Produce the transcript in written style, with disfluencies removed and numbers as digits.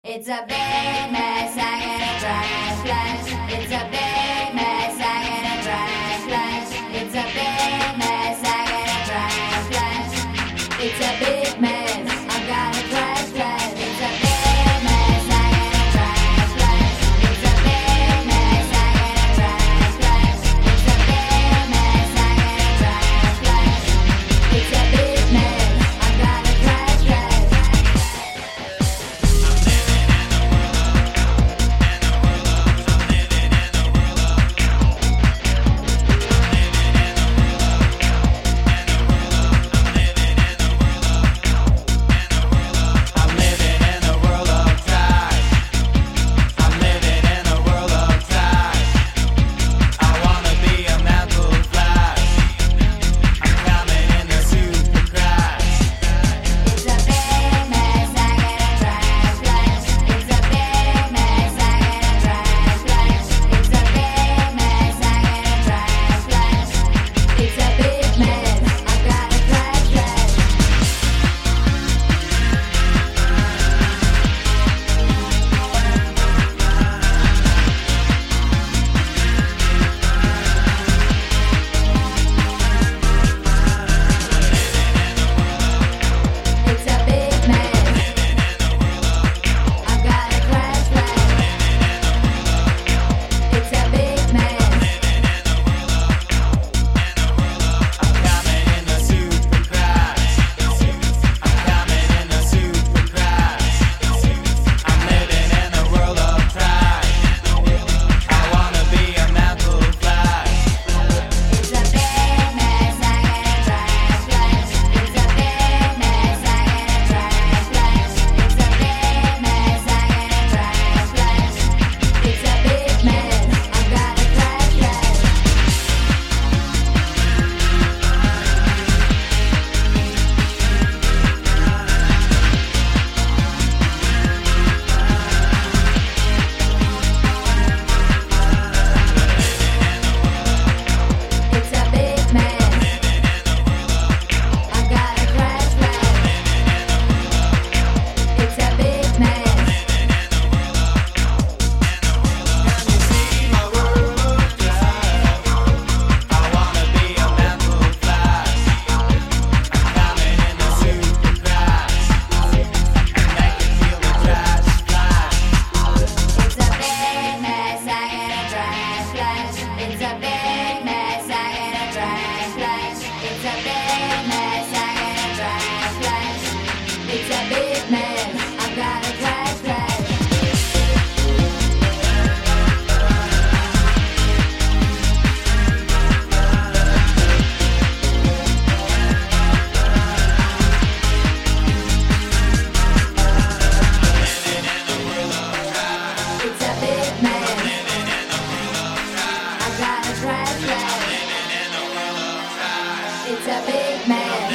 It's a big mess, I get a trash flash. It's a big mess, I get a trash flash. It's a big mess, I get a trash flash. It's a big mess, I got a trash flash. It's a big mess, I get a trash flash. It's a big mess, I get a trash flash. It's a big mess, I get a trash flash. It's a big mess, I got a trash flash. It's a big man.